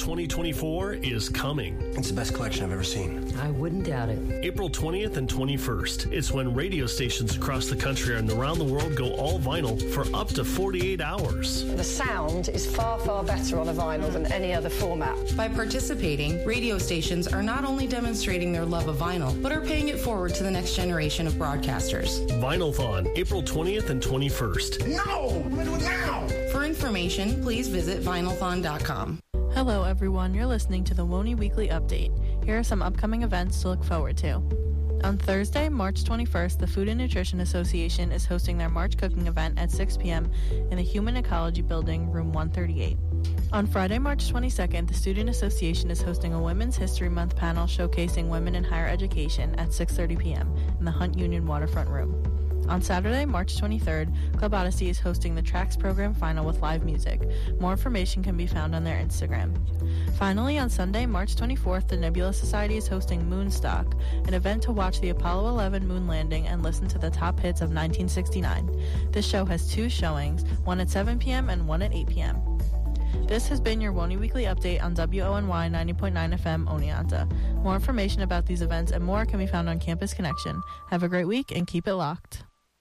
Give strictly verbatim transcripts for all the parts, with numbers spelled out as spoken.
twenty twenty-four is coming. It's the best collection I've ever seen. I wouldn't doubt it. April twentieth and twenty-first. It's when radio stations across the country and around the world go all vinyl for up to forty-eight hours. The sound is far, far better on a vinyl than any other format. By participating, radio stations are not only demonstrating their love of vinyl, but are paying it forward to the next generation of broadcasters. Vinylthon, April twentieth and twenty-first. No! I'm gonna do it now! For information, please visit vinylthon dot com. Hello everyone, you're listening to the WONY Weekly Update. Here are some upcoming events to look forward to. On Thursday, March twenty-first, the Food and Nutrition Association is hosting their March cooking event at six p.m. in the Human Ecology Building, room one thirty-eight. On Friday, March twenty-second, the Student Association is hosting a Women's History Month panel showcasing women in higher education at six thirty p.m. in the Hunt Union Waterfront Room. On Saturday, March twenty-third, Club Odyssey is hosting the Tracks Program Final with live music. More information can be found on their Instagram. Finally, on Sunday, March twenty-fourth, the Nebula Society is hosting Moonstock, an event to watch the Apollo eleven moon landing and listen to the top hits of nineteen sixty-nine. This show has two showings, one at seven p.m. and one at eight p.m. This has been your WONY Weekly Update on W O N Y ninety point nine F M Oneonta. More information about these events and more can be found on Campus Connection. Have a great week and keep it locked.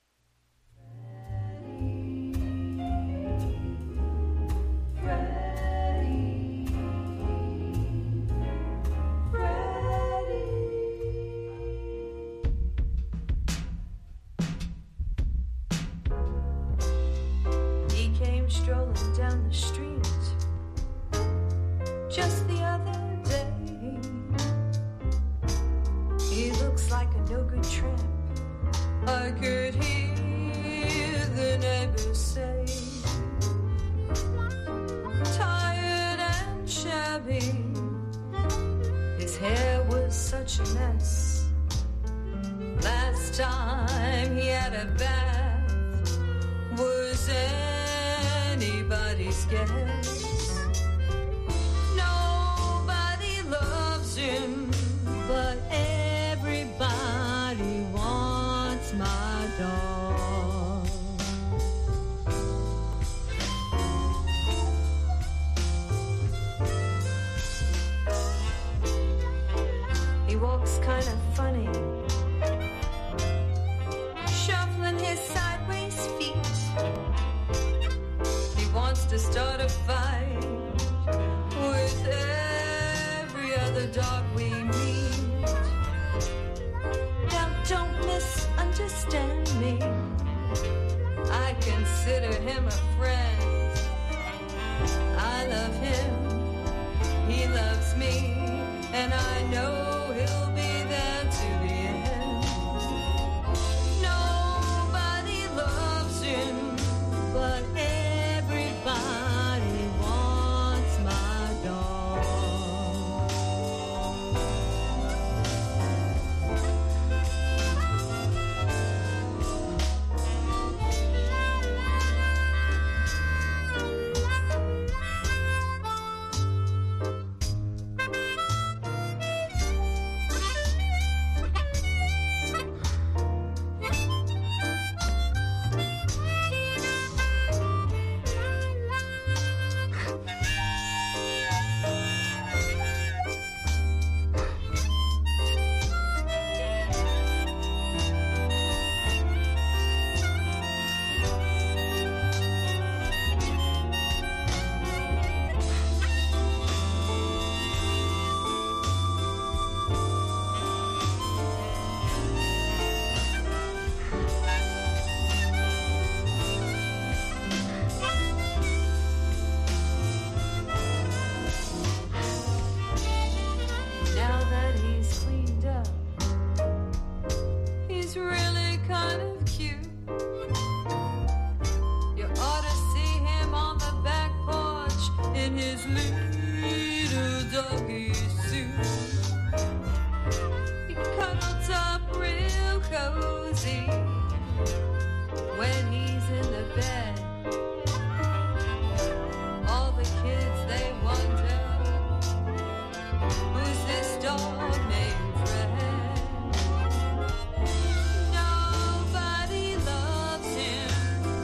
Strolling down the street just the other day. He looks like a no-good tramp. I could hear the neighbors say, tired and shabby. His hair was such a mess. Last time he had a bath was anybody's guess. Nobody loves him, but everybody wants my dog. He walks kind of funny, shuffling his sideways feet. Wants to start a fight with every other dog we meet. Now don't misunderstand me, I consider him a friend. I love him, he loves me, and I know he'll be there to the end. Nobody loves him, but everybody wants my dog.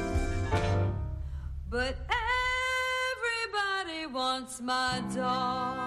But everybody wants my dog.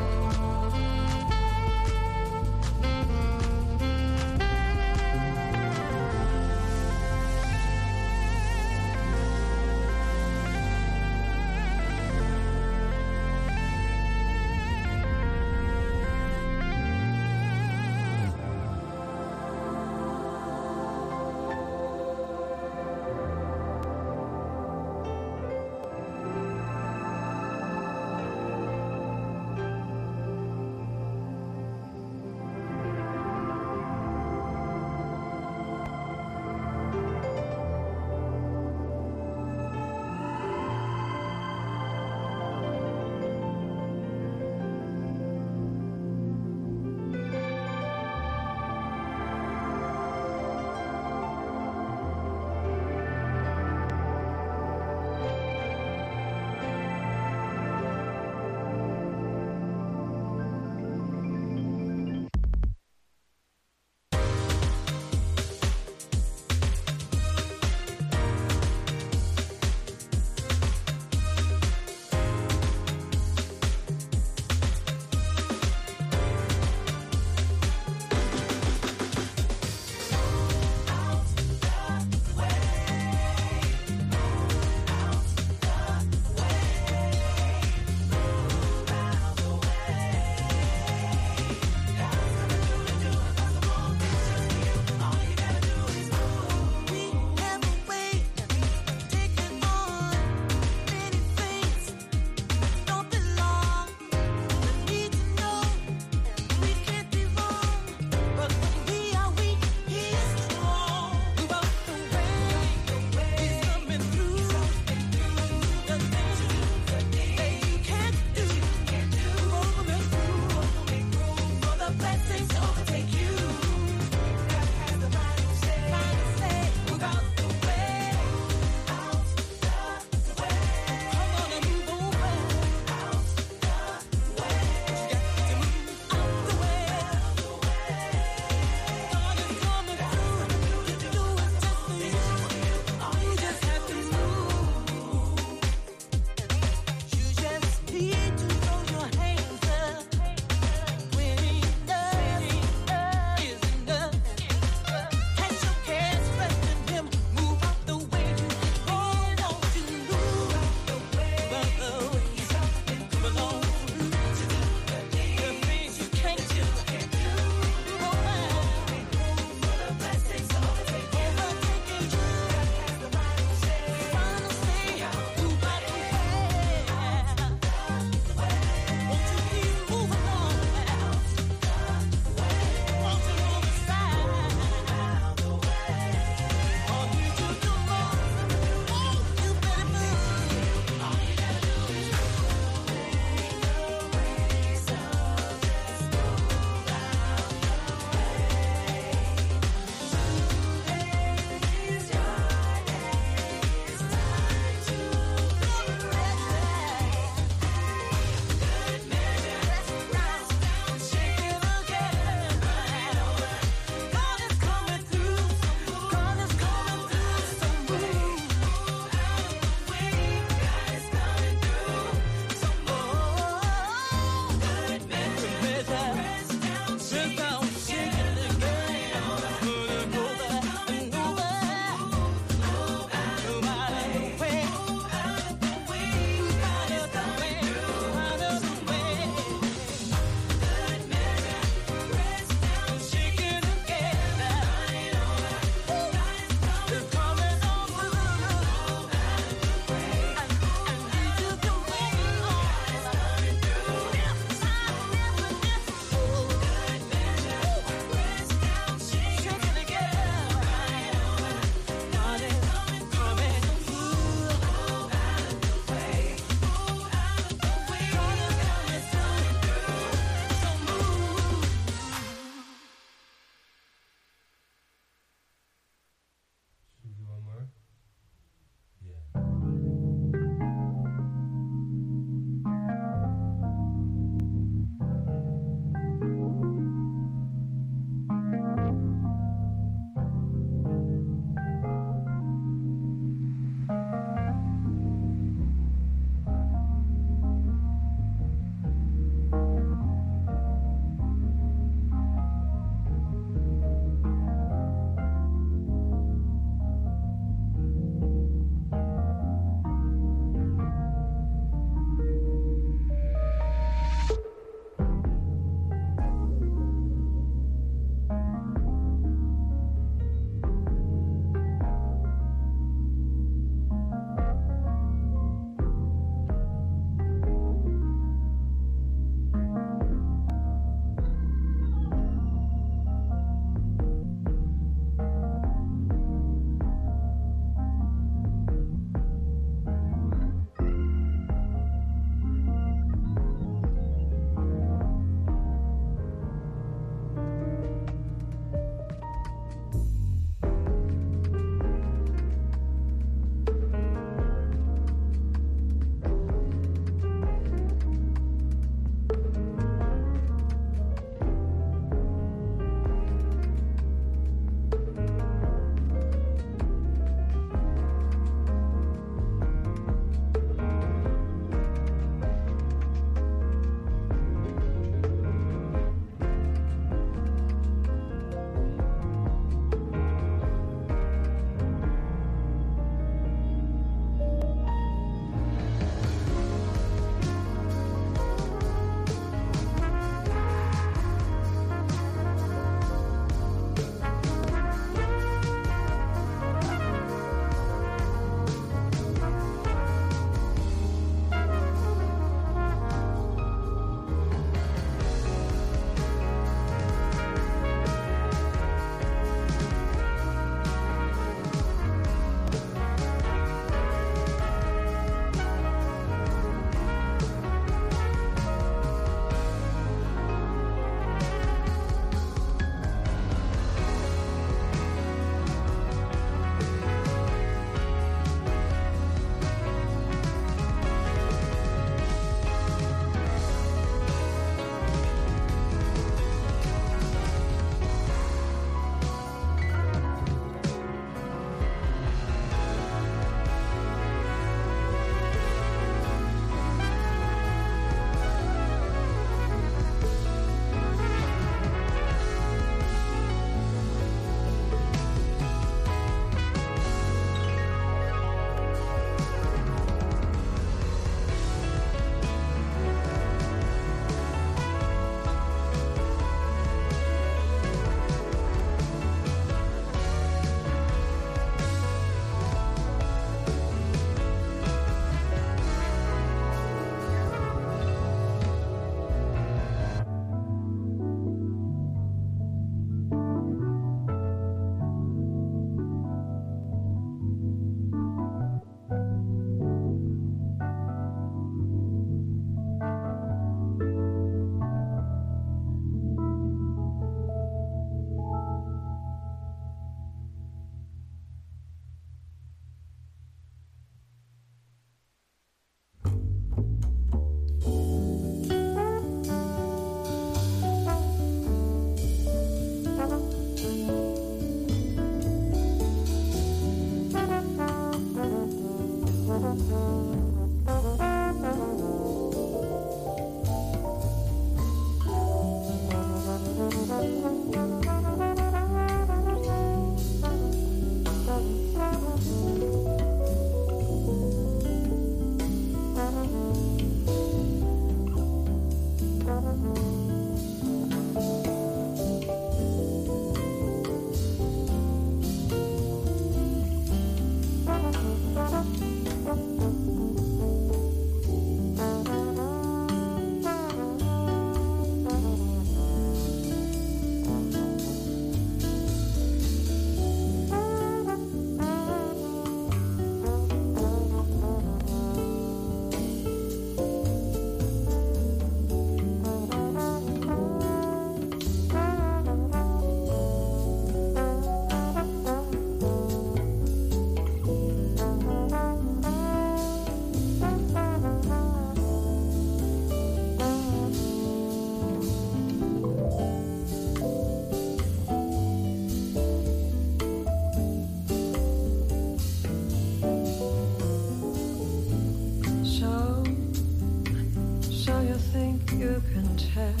tell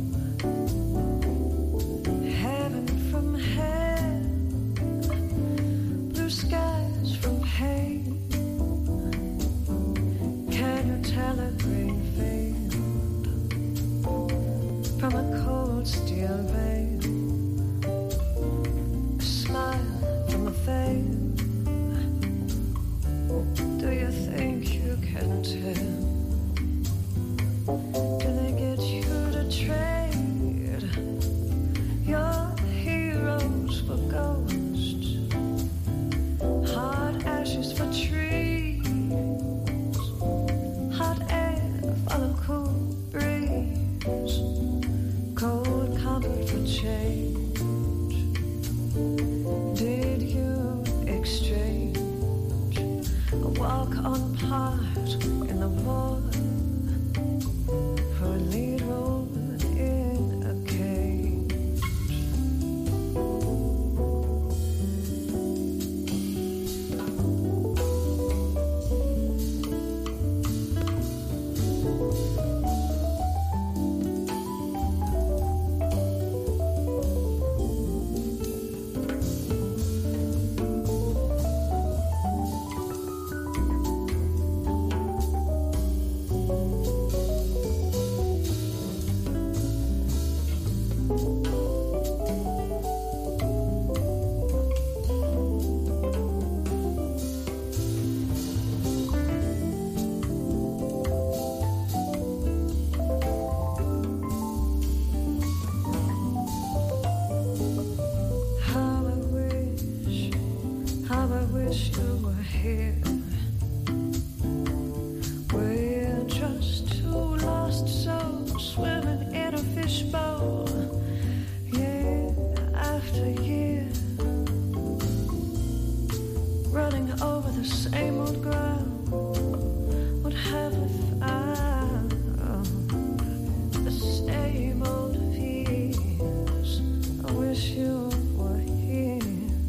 heaven from hell, blue skies from pain. Can you tell a green vein from a cold steel vein? A smile from a veil. Do you think you can tell? Do they get you to trade your heroes for ghosts? Hard ashes for trees, hot air for the cool breeze, cold comfort for change. Did you exchange a walk on part in the war for a lead role in a cage? How I wish, how I wish you were here. We're just two lost souls swimming in a fishbowl, year after year, running over the same old ground. What have we found? The same old fears. I wish you were here.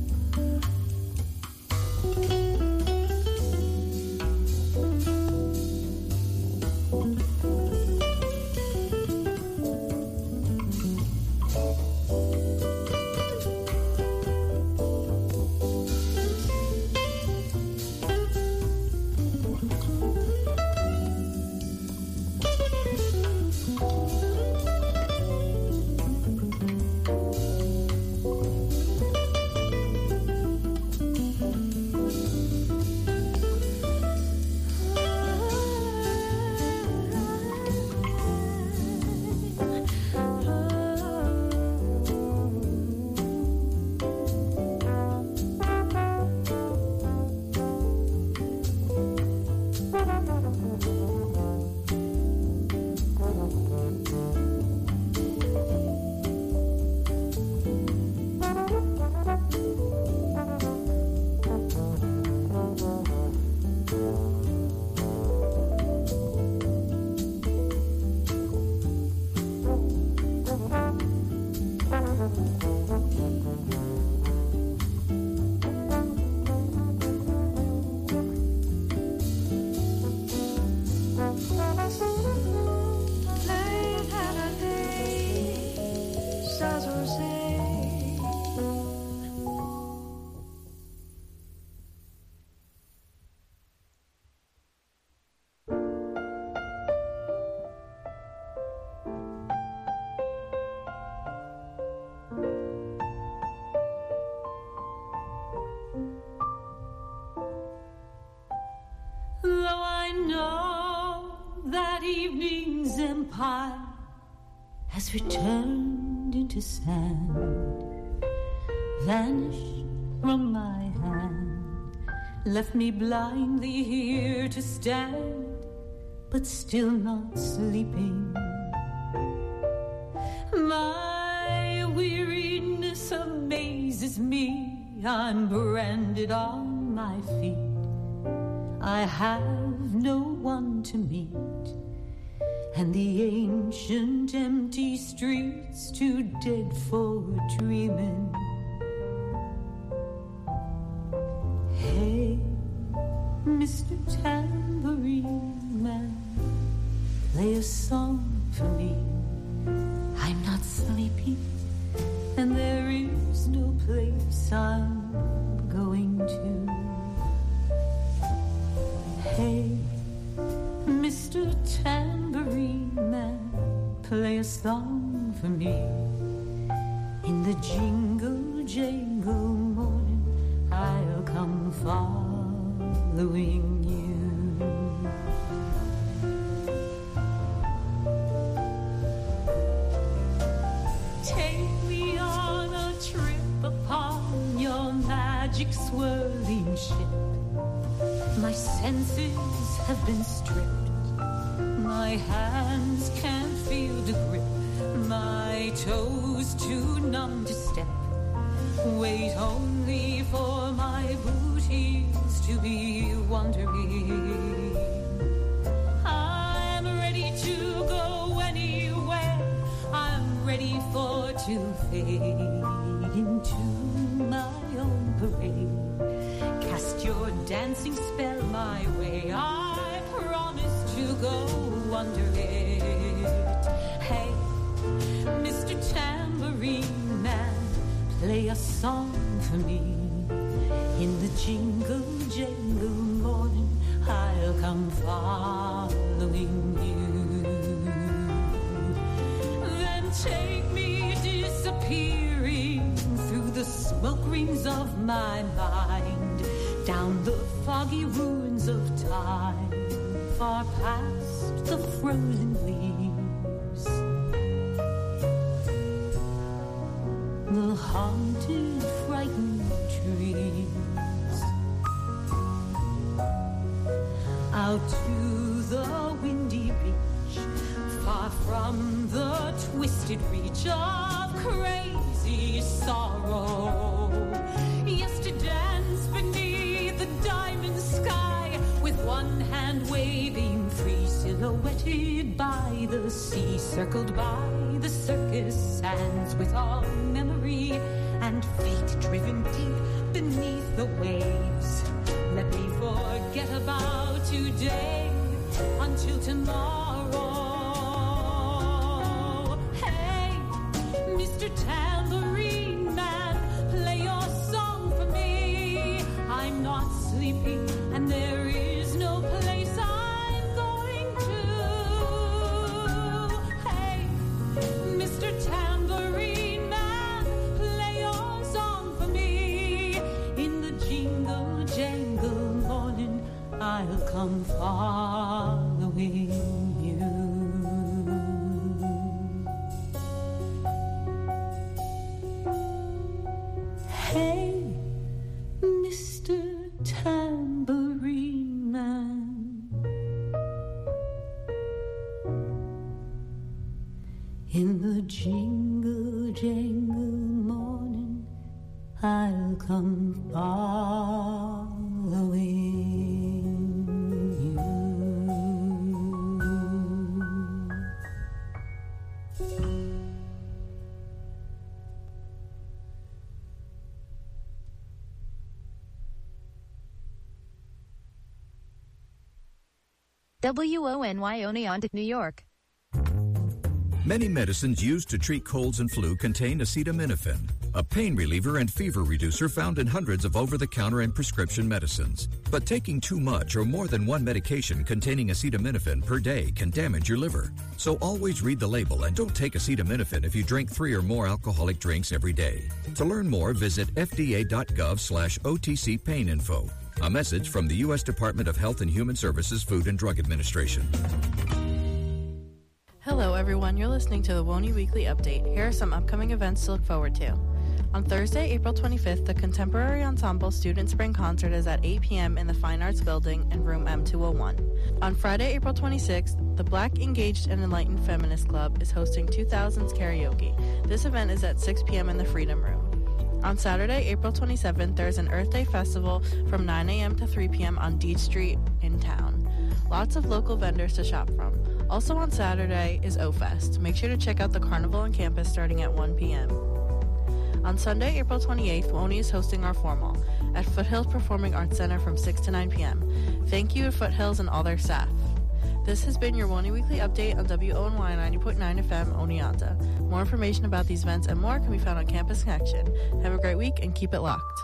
Though I know that evening's empire has returned into sand, vanished from my hand, left me blindly here to stand, but still not sleeping. My weariness amazes me. I'm branded on my feet. I have no one to meet, and the ancient empty streets too dead for dreaming. Hey, Mister Tambourine Man, play a song for me. there is no place I'm going to. Hey, Mister Tambourine Man, play a song for me. In the jingle jangle morning, I'll come following you. Take me on a trip upon your magic swirling ship. My senses have been stripped. My hands can't feel the grip. My toes too numb to step. Wait only for my booties to be wandering. I'm ready to go anywhere. I'm ready for to fade into my own parade. Cast your dancing spell my way. I promise to go under it. Hey, Mister Tambourine Man, play a song for me. In the jingle jangle morning, I'll come following you. Then take me disappearing through the smoke rings of my mind, down the foggy ruins of time, far past the frozen leaves. The haunted, frightened trees. Out to the windy beach, far from the twisted reach of crazy sorrow. Yes, to dance beneath the diamond sky, with one hand waving free, silhouetted by the sea, circled by the circus sands, with all memory and fate driven deep beneath the waves. Let me forget about today until tomorrow. Hey, Mister Tambourine Man, play your song for me. I'm not sleepy and there is no place I'm going to. Hey, Mister Tambourine Man, play your song for me. In the jingle jangle morning, I'll come following you. Hey, Mister Tambourine Man, in the jingle jangle morning, I'll come following you. W O N Y Oneonta, New York. Many medicines used to treat colds and flu contain acetaminophen, a pain reliever and fever reducer found in hundreds of over-the-counter and prescription medicines. But taking too much or more than one medication containing acetaminophen per day can damage your liver. So always read the label and don't take acetaminophen if you drink three or more alcoholic drinks every day. To learn more, visit F D A dot gov slash O T C pain info. A message from the U S Department of Health and Human Services Food and Drug Administration. Hello everyone, you're listening to the W O N Y Weekly Update. Here are some upcoming events to look forward to. On Thursday, April twenty-fifth, the Contemporary Ensemble Student Spring Concert is at eight p.m. in the Fine Arts Building in room M two oh one. On Friday, April twenty-sixth, the Black Engaged and Enlightened Feminist Club is hosting two thousands Karaoke. This event is at six p.m. in the Freedom Room. On Saturday, April twenty-seventh, there's an Earth Day Festival from nine a.m. to three p.m. on Deed Street in town. Lots of local vendors to shop from. Also on Saturday is O-Fest. Make sure to check out the carnival on campus starting at one p.m. On Sunday, April twenty-eighth, W O N Y is hosting our formal at Foothills Performing Arts Center from six to nine p.m. Thank you to Foothills and all their staff. This has been your Woney Weekly Update on W O N Y ninety point nine F M, Oneonta. More information about these events and more can be found on Campus Connection. Have a great week and keep it locked.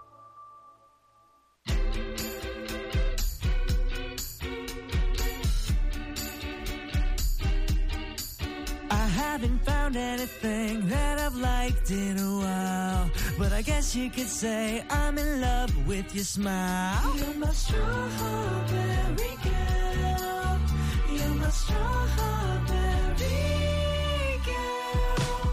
I haven't found anything that I've liked in a while, but I guess you could say I'm in love with your smile. You're my strawberry girl. You're my strawberry girl.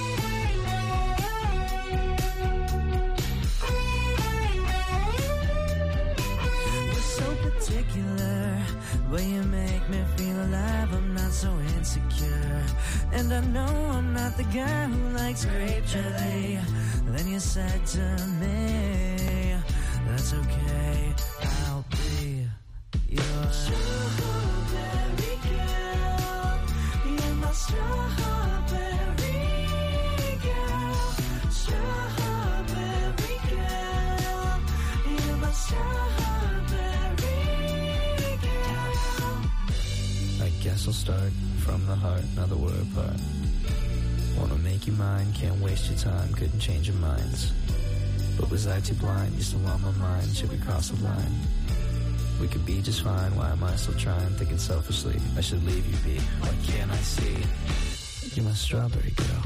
We're so particular, but you make me feel alive. I'm not so insecure, and I know I'm not the guy who likes grape jelly. Then you said to me, that's okay, I'll be your strawberry girl. You're my strawberry girl. Strawberry girl. You're my strawberry girl. I guess I'll start from the heart, now that we're apart. Wanna make you mine, can't waste your time, couldn't change your minds. But was I too blind? You're still on my mind, should we cross the line? We could be just fine, why am I still trying? Thinking selfishly, I should leave you be. Why can't I see? You're my strawberry girl.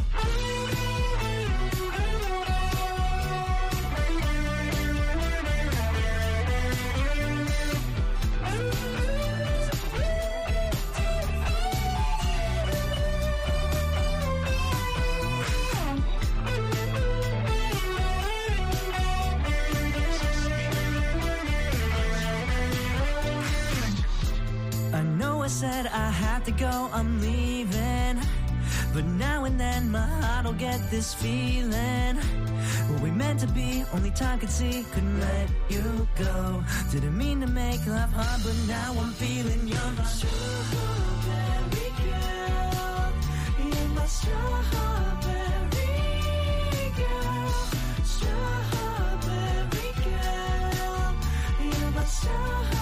Said I had to go, I'm leaving, but now and then my heart will get this feeling. What we meant to be, only time could see, couldn't let you go. Didn't mean to make love hard, but now I'm feeling you're my strawberry girl. You're my strawberry girl. Strawberry girl. You're my strawberry.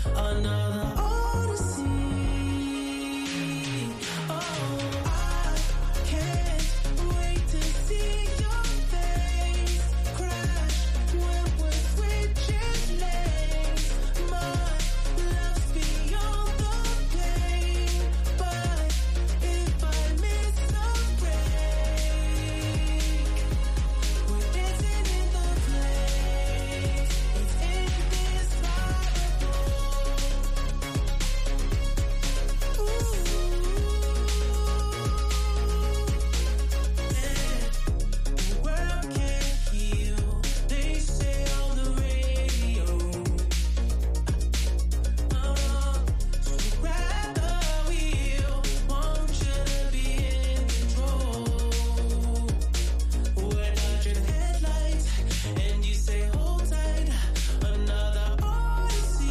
another odyssey. Oh, I can't wait to see your face crash when we're switching lanes. My love's beyond the pain, but if I miss a break, we're dancing in the flames. It's indescribable. The world can't heal, they say on the radio. Uh, so grab the wheel, want you to be in control. We're dodging headlights, and you say hold tight, another odyssey.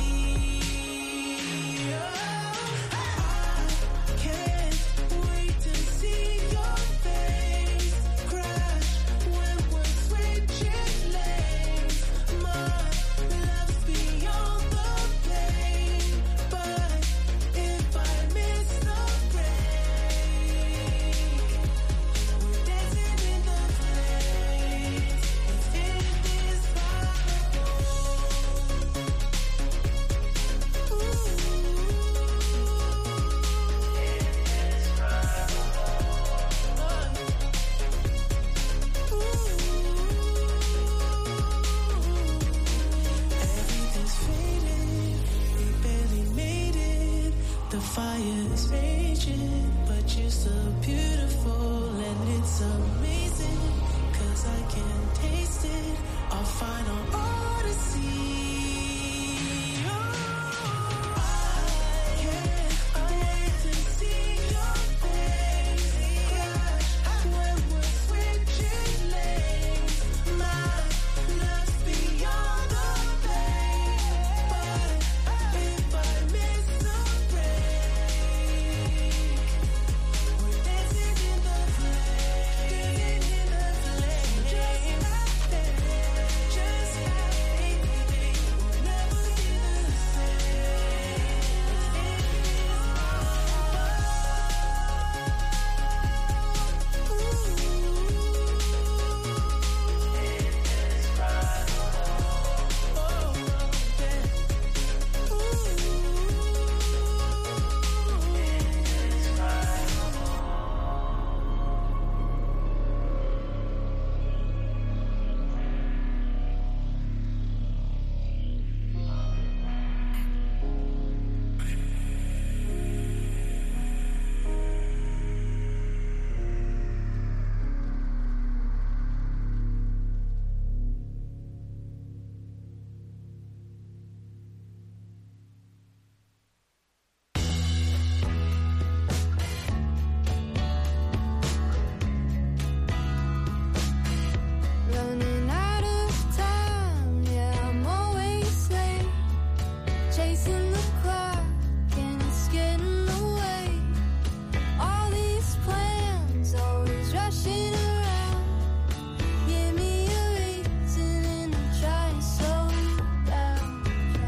Oh, I can't wait to see your face crash when we're switching lanes. My love's beyond the pain, but if I miss the break, we're dancing in the flames. It's indescribable. Everything's faded, we barely made it. The fire is raging, but you're so beautiful and it's amazing. Cause I can taste it, our final odyssey. Oh, I can't wait to see your face crash when we're switching lanes. My love's beyond the pain, but if I miss the break, we're dancing in the flames, in the flames, just like that, just like we'll never be the same. Running out of time, yeah, I'm always late. Chasing the clock and it's getting away. All these plans, always rushing around. Give me a reason and I'm trying to slow you down.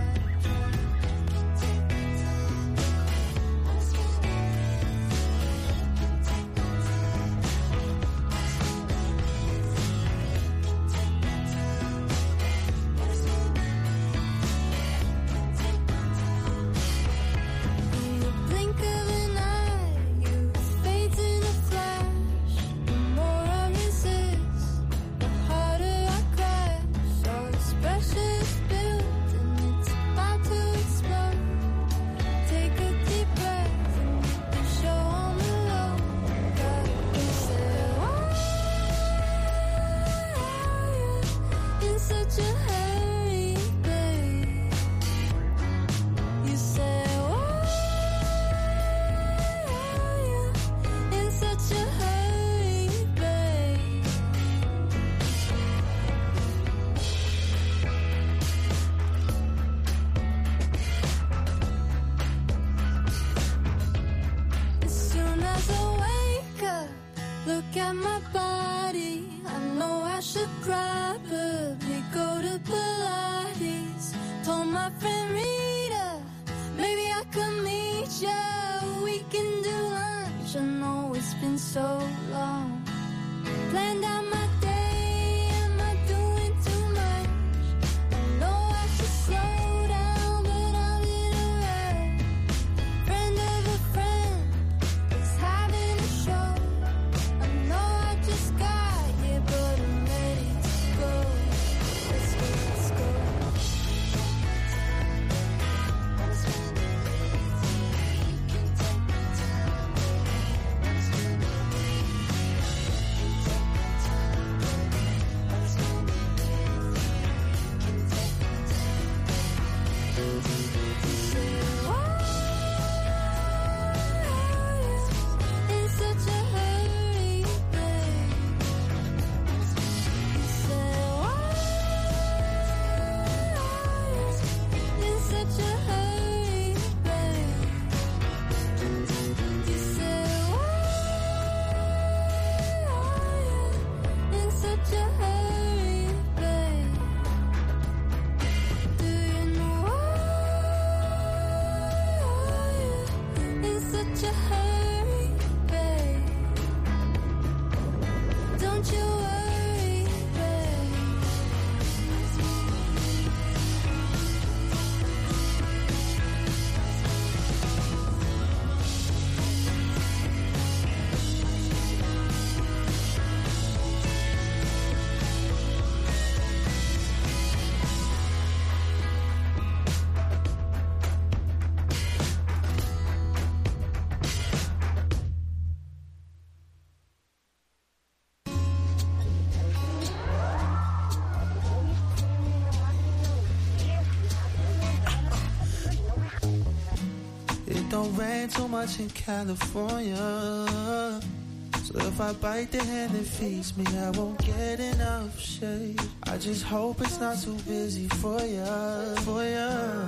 In the blink of an eye, you fade in a flash. The more I resist, the harder I crash. All this pressure is built and it's about to explode. Take a deep breath and hit the show on the low. Got me say, why are you in such a hurry, babe? You say, why are you in such a hurry, babe? As soon as I wake up, look at my body. I know I should probably go to Pilates. Told my friend Rita Don't rain too much in California, so if I bite the hand that feeds me, I won't get enough shade. I just hope it's not too busy for ya, for ya.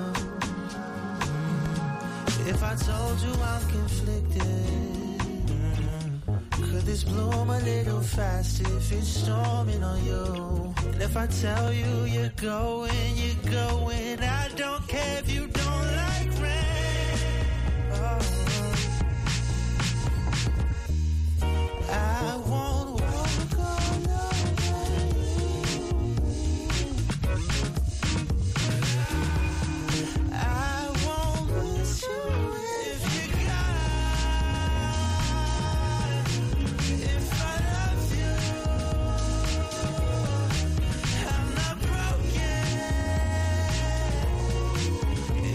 If I told you I'm conflicted, could this bloom a little faster if it's storming on you? And if I tell you you're going, you're going, I don't care if you don't like rain. I won't walk alone. I won't miss you if you got. If I love you, I'm not broken.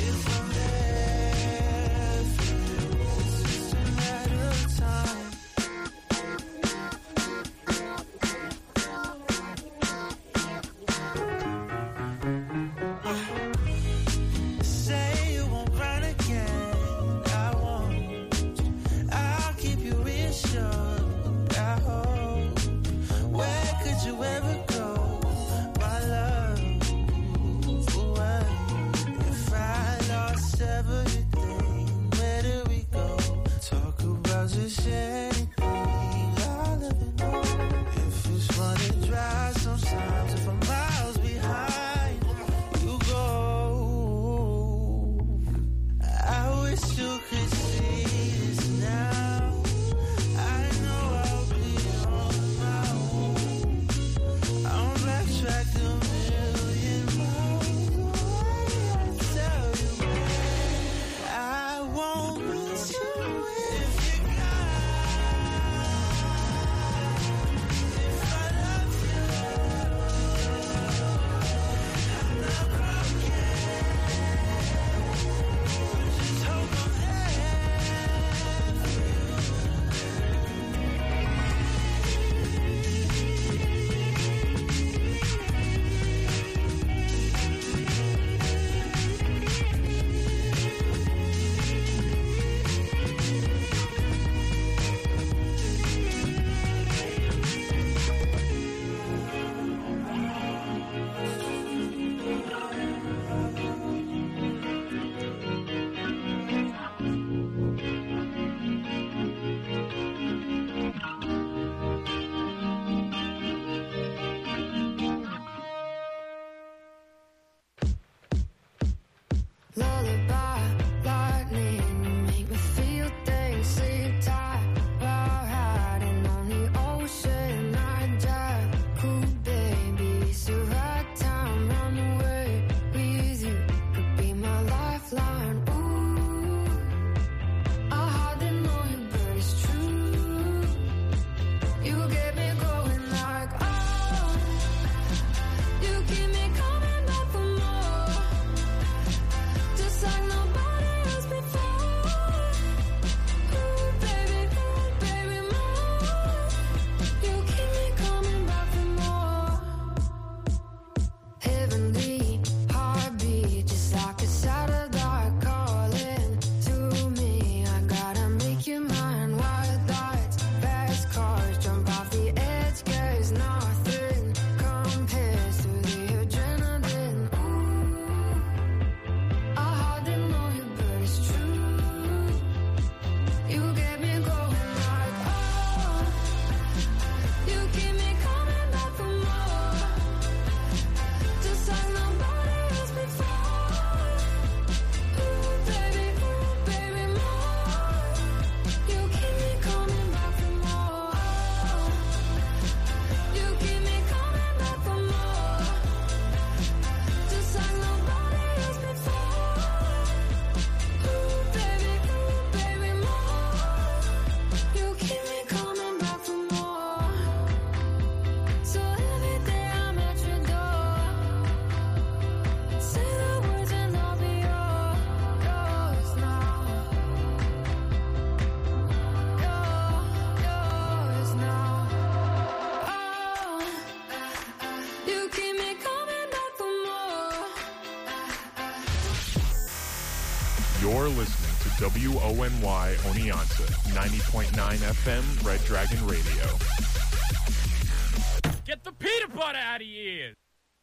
You're listening to W O N Y Oneonta, ninety point nine F M, Red Dragon Radio. Get the peanut butter out of your ears!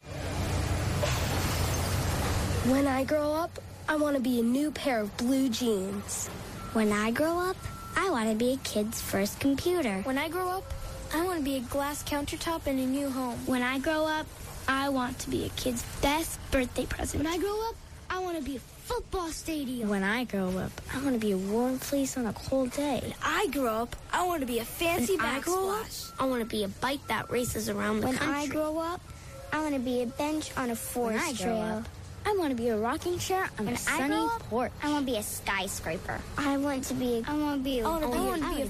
When I grow up, I want to be a new pair of blue jeans. When I grow up, I want to be a kid's first computer. When I grow up, I want to be a glass countertop in a new home. When I grow up, I want to be a kid's best birthday present. When I grow up, I want to be a football stadium. When I grow up, I want to be a warm fleece on a cold day. When I grow up, I want to be a fancy when backsplash. I, I want to be a bike that races around the when country. When I grow up, I want to be a bench on a forest trail. Up, I want to be a rocking chair on when a sunny I up, porch. I want to be a skyscraper. I want to be. A, I want to be. A, I want to be. I want to be, I a,